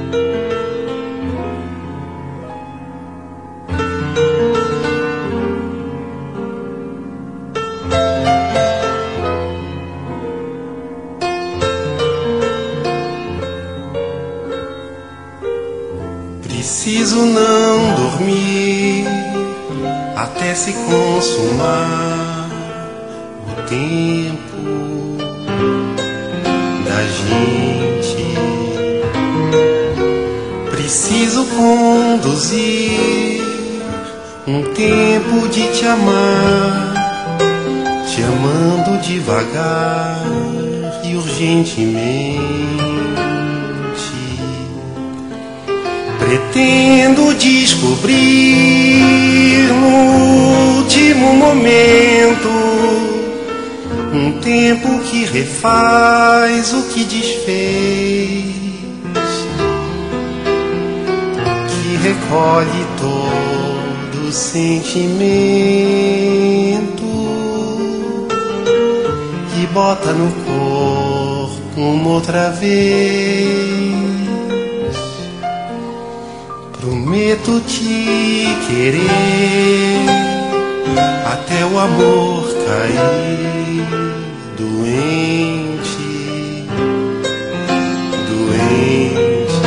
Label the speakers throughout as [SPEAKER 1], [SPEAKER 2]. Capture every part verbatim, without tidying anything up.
[SPEAKER 1] Preciso não dormir até se consumar o tempo da gente. Preciso conduzir um tempo de te amar, te amando devagar e urgentemente. Pretendo descobrir no último momento um tempo que refaz o que desfez, que recolhe todo sentimento e bota no corpo uma outra vez. Prometo te querer até o amor cair doente, doente.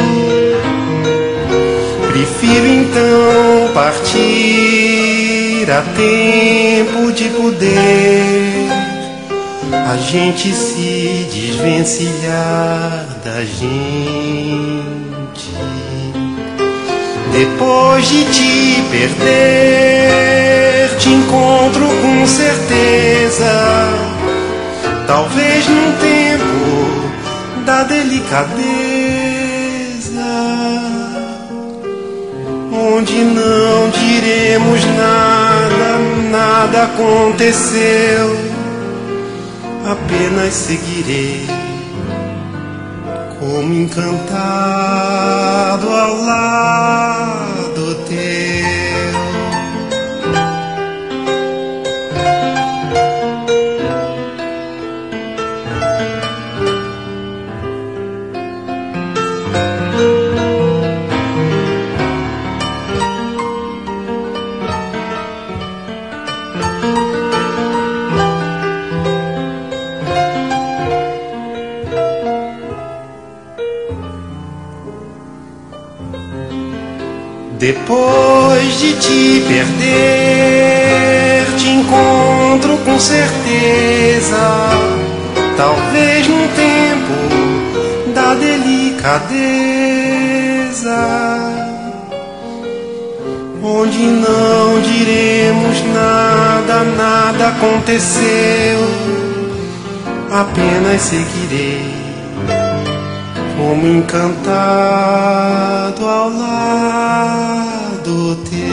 [SPEAKER 1] Prefiro então partir a tempo de poder a gente se desvencilhar da gente. Depois de te perder, te encontro com certeza, talvez num tempo da delicadeza, onde não diremos nada, nada aconteceu, apenas seguirei como encantado ao lado teu. Depois de te perder, te encontro com certeza, talvez num tempo da delicadeza, onde não diremos nada, nada aconteceu, apenas seguirei como encantado ao lado teu.